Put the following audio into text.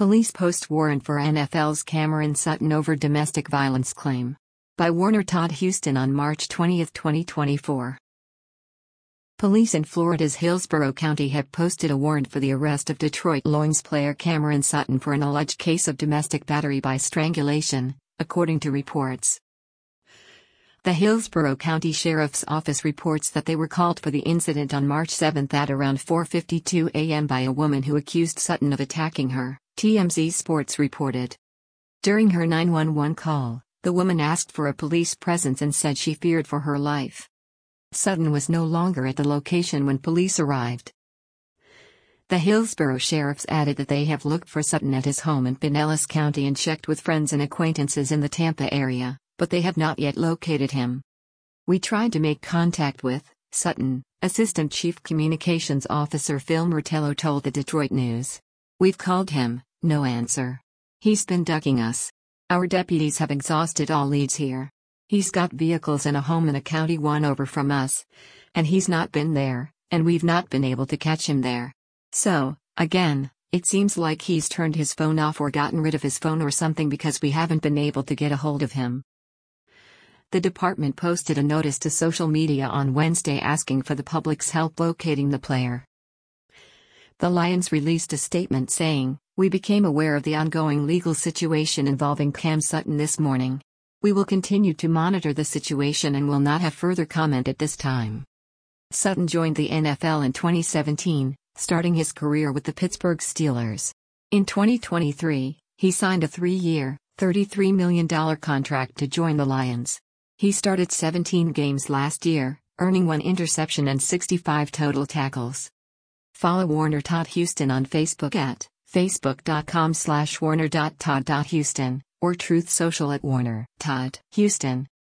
Police post warrant for NFL's Cameron Sutton over domestic violence claim. By Warner Todd Houston on March 20, 2024. Police in Florida's Hillsborough County have posted a warrant for the arrest of Detroit Lions player Cameron Sutton for an alleged case of domestic battery by strangulation, according to reports. The Hillsborough County Sheriff's Office reports that they were called for the incident on March 7 at around 4:52 a.m. by a woman who accused Sutton of attacking her, TMZ Sports reported. During her 911 call, the woman asked for a police presence and said she feared for her life. Sutton was no longer at the location when police arrived. The Hillsborough sheriffs added that they have looked for Sutton at his home in Pinellas County and checked with friends and acquaintances in the Tampa area, but they have not yet located him. We tried to make contact with Sutton, Assistant Chief Communications Officer Phil Martello told the Detroit News. We've called him, no answer. He's been ducking us. Our deputies have exhausted all leads here. He's got vehicles and a home in a county one over from us. And he's not been there, and we've not been able to catch him there. So, again, it seems like he's turned his phone off or gotten rid of his phone or something because we haven't been able to get a hold of him. The department posted a notice to social media on Wednesday asking for the public's help locating the player. The Lions released a statement saying, "We became aware of the ongoing legal situation involving Cam Sutton this morning. We will continue to monitor the situation and will not have further comment at this time." Sutton joined the NFL in 2017, starting his career with the Pittsburgh Steelers. In 2023, he signed a 3-year, $33 million contract to join the Lions. He started 17 games last year, earning 1 interception and 65 total tackles. Follow Warner Todd Houston on Facebook at facebook.com/warner.todd.houston or Truth Social at Warner Todd Houston.